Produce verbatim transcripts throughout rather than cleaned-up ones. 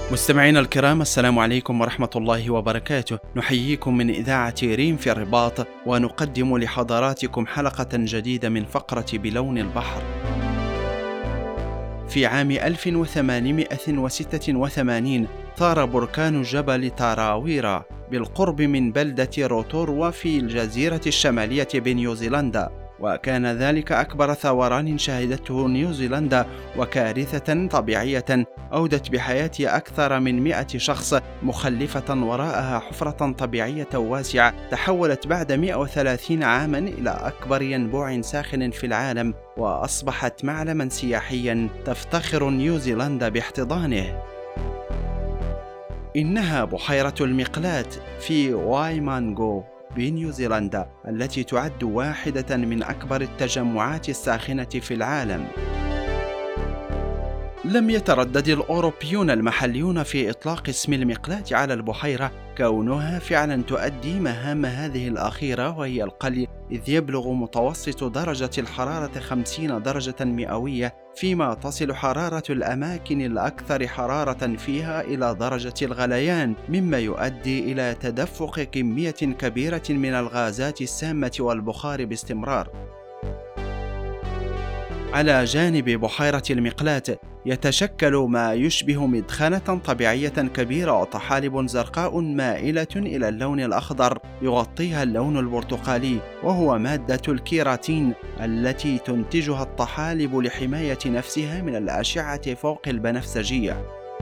مستمعينا الكرام، السلام عليكم ورحمة الله وبركاته. نحييكم من إذاعة ريم في الرباط، ونقدم لحضراتكم حلقة جديدة من فقرة بلون البحر. في عام ألف وثمانمائة وستة وثمانين ثار بركان جبل تاراويرا بالقرب من بلدة روتوروا في الجزيرة الشمالية بنيوزيلندا، وكان ذلك أكبر ثوران شهدته نيوزيلندا، وكارثة طبيعية أودت بحياة أكثر من مئة شخص، مخلفة وراءها حفرة طبيعية واسعة تحولت بعد مئة وثلاثين عاما إلى أكبر ينبوع ساخن في العالم، وأصبحت معلما سياحيا تفتخر نيوزيلندا باحتضانه. إنها بحيرة المقلاة في وايمانغو بنيوزيلندا، التي تعد واحدة من أكبر التجمعات الساخنة في العالم. لم يتردد الأوروبيون المحليون في إطلاق اسم المقلاة على البحيرة، كونها فعلا تؤدي مهام هذه الأخيرة وهي القلي، إذ يبلغ متوسط درجة الحرارة خمسين درجة مئوية، فيما تصل حرارة الأماكن الأكثر حرارة فيها إلى درجة الغليان، مما يؤدي إلى تدفق كمية كبيرة من الغازات السامة والبخار باستمرار. على جانب بحيرة المقلاة يتشكل ما يشبه مدخنة طبيعية كبيرة وطحالب زرقاء مائلة إلى اللون الأخضر يغطيها اللون البرتقالي، وهو مادة الكيراتين التي تنتجها الطحالب لحماية نفسها من الأشعة فوق البنفسجية.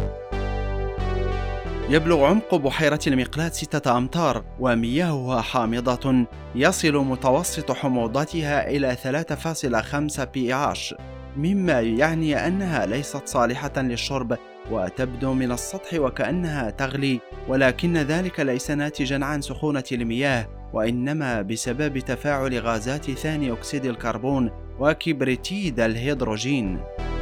يبلغ عمق بحيرة المقلاة ستة أمتار، ومياهها حامضة يصل متوسط حموضتها إلى ثلاثة فاصلة خمسة بي إتش، مما يعني أنها ليست صالحة للشرب، وتبدو من السطح وكأنها تغلي، ولكن ذلك ليس ناتجا عن سخونة المياه، وإنما بسبب تفاعل غازات ثاني أكسيد الكربون وكبريتيد الهيدروجين.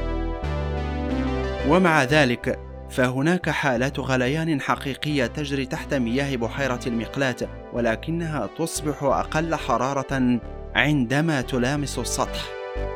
ومع ذلك فهناك حالات غليان حقيقية تجري تحت مياه بحيرة المقلاة، ولكنها تصبح أقل حرارة عندما تلامس السطح.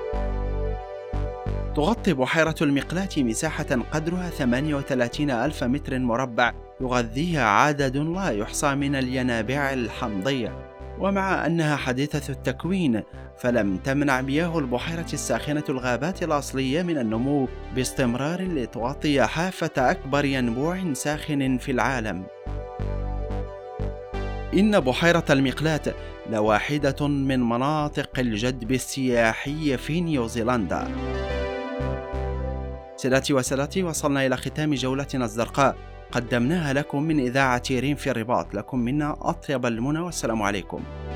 تغطي بحيرة المقلاة مساحة قدرها ثمانية وثلاثين ألف متر مربع، يغذيها عدد لا يحصى من الينابيع الحمضية. ومع أنها حديثة التكوين، فلم تمنع مياه البحيرة الساخنة الغابات الأصلية من النمو باستمرار لتغطي حافة أكبر ينبوع ساخن في العالم. إن بحيرة المقلاة لواحدة من مناطق الجذب السياحي في نيوزيلندا. سادتي وسادتي، وصلنا إلى ختام جولتنا الزرقاء، قدمناها لكم من إذاعة ريم في الرباط. لكم منا أطيب المنى، والسلام عليكم.